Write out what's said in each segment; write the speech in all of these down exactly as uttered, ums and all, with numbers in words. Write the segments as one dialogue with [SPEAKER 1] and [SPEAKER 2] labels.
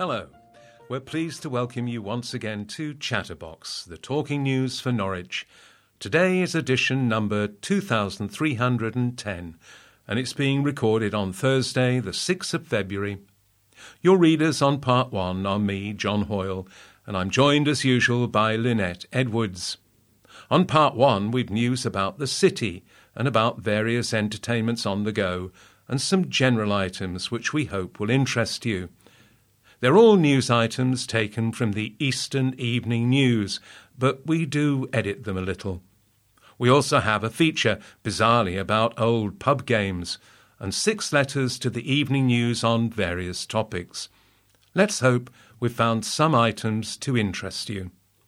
[SPEAKER 1] Hello. We're pleased to welcome you once again to Chatterbox, the talking news for Norwich. Today is edition number two thousand three hundred ten, and it's being recorded on Thursday, the sixth of February. Your readers on part one are me, John Hoyle, and I'm joined as usual by Lynette Edwards. On part one, we've news about the city and about various entertainments on the go, and some general items which we hope will interest you. They're all news items taken from the Eastern Evening News, but we do edit them a little. We also have a feature, bizarrely, about old pub games, and six letters to the Evening News on various topics. Let's hope we've found some items to interest you.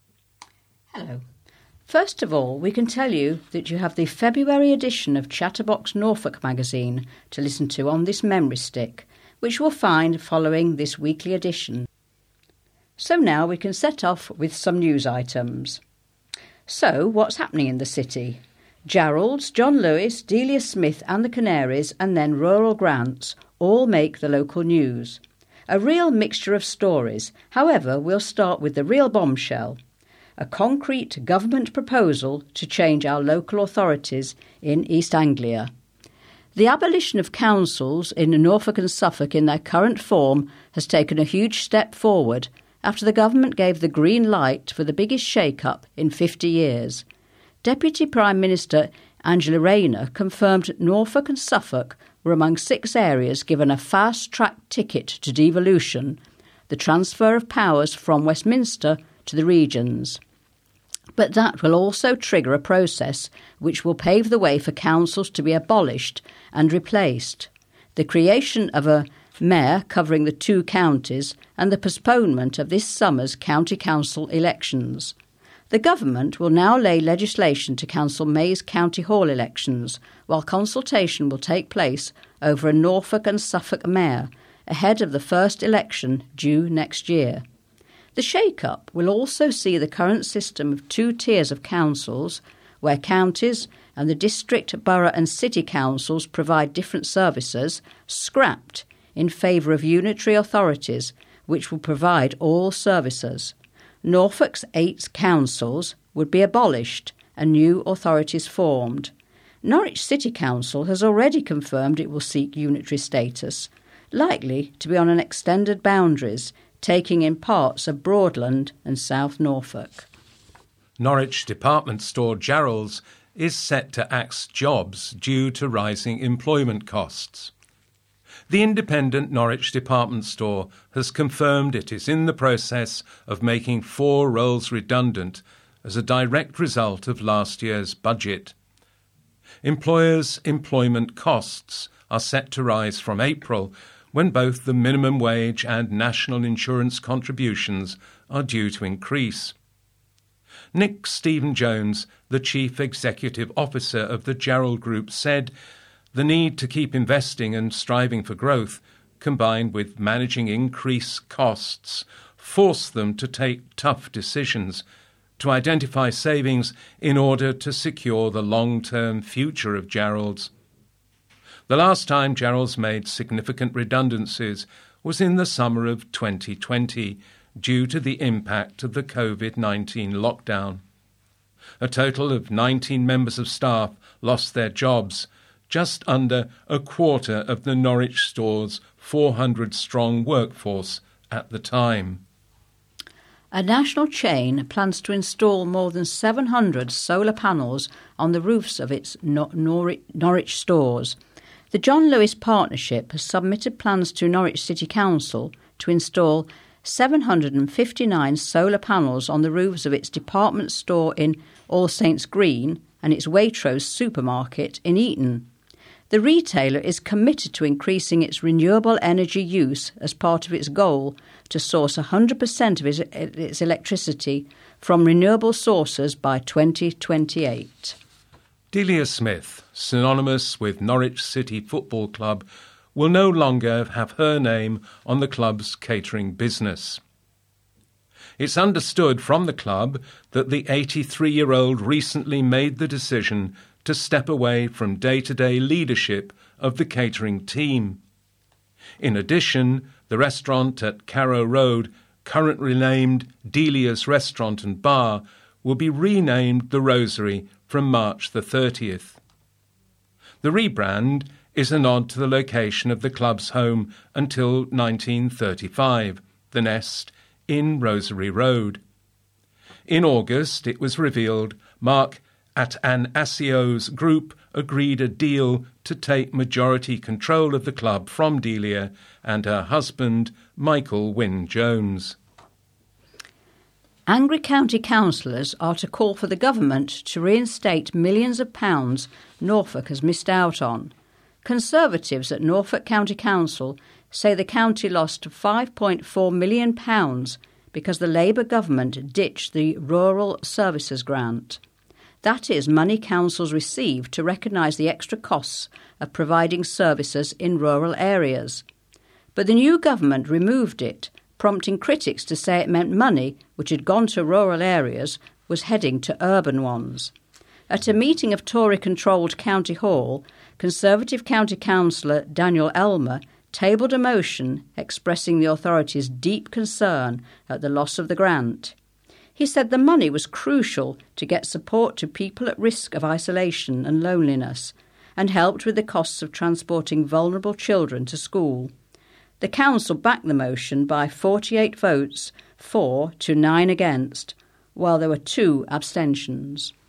[SPEAKER 2] Hello. First of all, we can tell you that you have the February edition of Chatterbox Norfolk magazine to listen to on this memory stick, which you'll find following this weekly edition. So now we can set off with some news items. So, what's happening in the city? Jarrold's, John Lewis, Delia Smith and the Canaries, and then rural grants all make the local news. A real mixture of stories. However, we'll start with the real bombshell. A concrete government proposal to change our local authorities in East Anglia. The abolition of councils in Norfolk and Suffolk in their current form has taken a huge step forward after the government gave the green light for the biggest shake-up in fifty years. Deputy Prime Minister Angela Rayner confirmed Norfolk and Suffolk were among six areas given a fast-track ticket to devolution, the transfer of powers from Westminster to the regions. But that will also trigger a process which will pave the way for councils to be abolished and replaced. The creation of a mayor covering the two counties and the postponement of this summer's county council elections. The government will now lay legislation to cancel May's county hall elections, while consultation will take place over a Norfolk and Suffolk mayor ahead of the first election due next year. The shake-up will also see the current system of two tiers of councils, where counties and the district, borough and city councils provide different services, scrapped in favour of unitary authorities, which will provide all services. Norfolk's eight councils would be abolished and new authorities formed. Norwich City Council has already confirmed it will seek unitary status, likely to be on an extended boundaries, taking in parts of Broadland and South Norfolk.
[SPEAKER 1] Norwich department store Jarrold's is set to axe jobs due to rising employment costs. The independent Norwich department store has confirmed it is in the process of making four roles redundant as a direct result of last year's budget. Employers' employment costs are set to rise from April, when both the minimum wage and national insurance contributions are due to increase. Nick Stephen-Jones, the Chief Executive Officer of the Jarrold Group, said the need to keep investing and striving for growth, combined with managing increased costs, forced them to take tough decisions, to identify savings in order to secure the long-term future of Jarrold's. The last time Jarrold's made significant redundancies was in the summer of twenty twenty, due to the impact of the covid nineteen lockdown. A total of nineteen members of staff lost their jobs, just under a quarter of the Norwich store's four hundred strong workforce at the time.
[SPEAKER 2] A national chain plans to install more than seven hundred solar panels on the roofs of its Nor- Nor- Norwich stores. The John Lewis Partnership has submitted plans to Norwich City Council to install seven hundred fifty-nine solar panels on the roofs of its department store in All Saints Green and its Waitrose supermarket in Eton. The retailer is committed to increasing its renewable energy use as part of its goal to source one hundred percent of its, its electricity from renewable sources by twenty twenty-eight.
[SPEAKER 1] Delia Smith, synonymous with Norwich City Football Club, will no longer have her name on the club's catering business. It's understood from the club that the eighty-three-year-old recently made the decision to step away from day-to-day leadership of the catering team. In addition, the The restaurant at Carrow Road, currently named Delia's Restaurant and Bar, will be renamed The Rosary from March the thirtieth. The rebrand is a nod to the location of the club's home until nineteen thirty-five, The Nest, in Rosary Road. In August, it was revealed Mark Atanasio's group agreed a deal to take majority control of the club from Delia and her husband, Michael Wynne-Jones.
[SPEAKER 2] Angry county councillors are to call for the government to reinstate millions of pounds Norfolk has missed out on. Conservatives at Norfolk County Council say the county lost five point four million pounds because the Labour government ditched the Rural Services Grant. That is money councils receive to recognise the extra costs of providing services in rural areas. But the new government removed it, prompting critics to say it meant money which had gone to rural areas was heading to urban ones. At a meeting of Tory-controlled County Hall, Conservative County Councillor Daniel Elmer tabled a motion expressing the authorities' deep concern at the loss of the grant. He said the money was crucial to get support to people at risk of isolation and loneliness, and helped with the costs of transporting vulnerable children to school. The council backed the motion by forty-eight votes for to nine against, while there were two abstentions.